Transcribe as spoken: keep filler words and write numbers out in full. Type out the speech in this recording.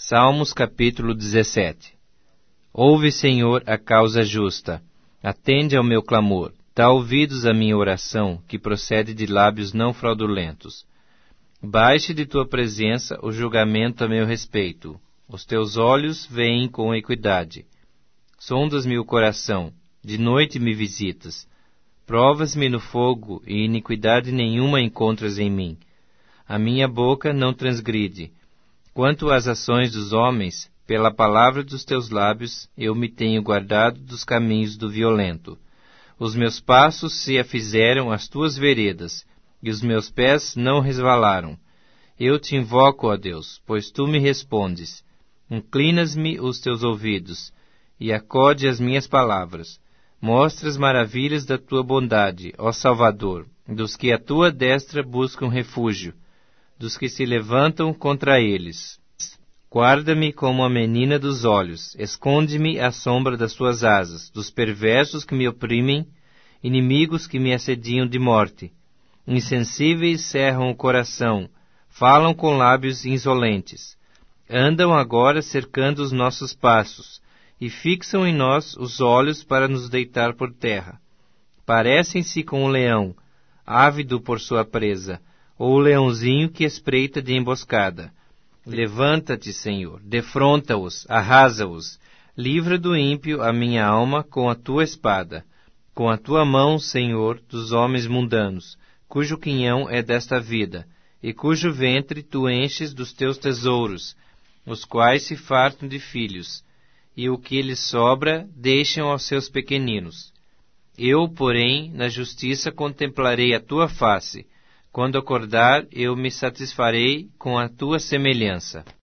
Salmos capítulo dezessete. Ouve, Senhor, a causa justa. Atende ao meu clamor. Dá ouvidos à minha oração, que procede de lábios não fraudulentos. Baixe de tua presença o julgamento a meu respeito. Os teus olhos veem com equidade. Sondas-me o coração. De noite me visitas. Provas-me no fogo, e iniquidade nenhuma encontras em mim. A minha boca não transgride. Quanto às ações dos homens, pela palavra dos teus lábios, eu me tenho guardado dos caminhos do violento. Os meus passos se afizeram às tuas veredas, e os meus pés não resvalaram. Eu te invoco, ó Deus, pois tu me respondes. Inclinas-me os teus ouvidos, e acode as minhas palavras. Mostra as maravilhas da tua bondade, ó Salvador, dos que a tua destra buscam refúgio, dos que se levantam contra eles. Guarda-me como a menina dos olhos, esconde-me à sombra das tuas asas, dos perversos que me oprimem, inimigos que me assediam de morte. Insensíveis cerram o coração, falam com lábios insolentes. Andam agora cercando os nossos passos, e fixam em nós os olhos para nos deitar por terra. Parecem-se com o leão, ávido por sua presa, ou o leãozinho que espreita de emboscada. Levanta-te, Senhor, defronta-os, arrasa-os. Livra do ímpio a minha alma com a tua espada. Com a tua mão, Senhor, dos homens mundanos, cujo quinhão é desta vida, e cujo ventre tu enches dos teus tesouros, os quais se fartam de filhos, e o que lhes sobra deixam aos seus pequeninos. Eu, porém, na justiça contemplarei a tua face. Quando acordar, eu me satisfarei com a tua semelhança.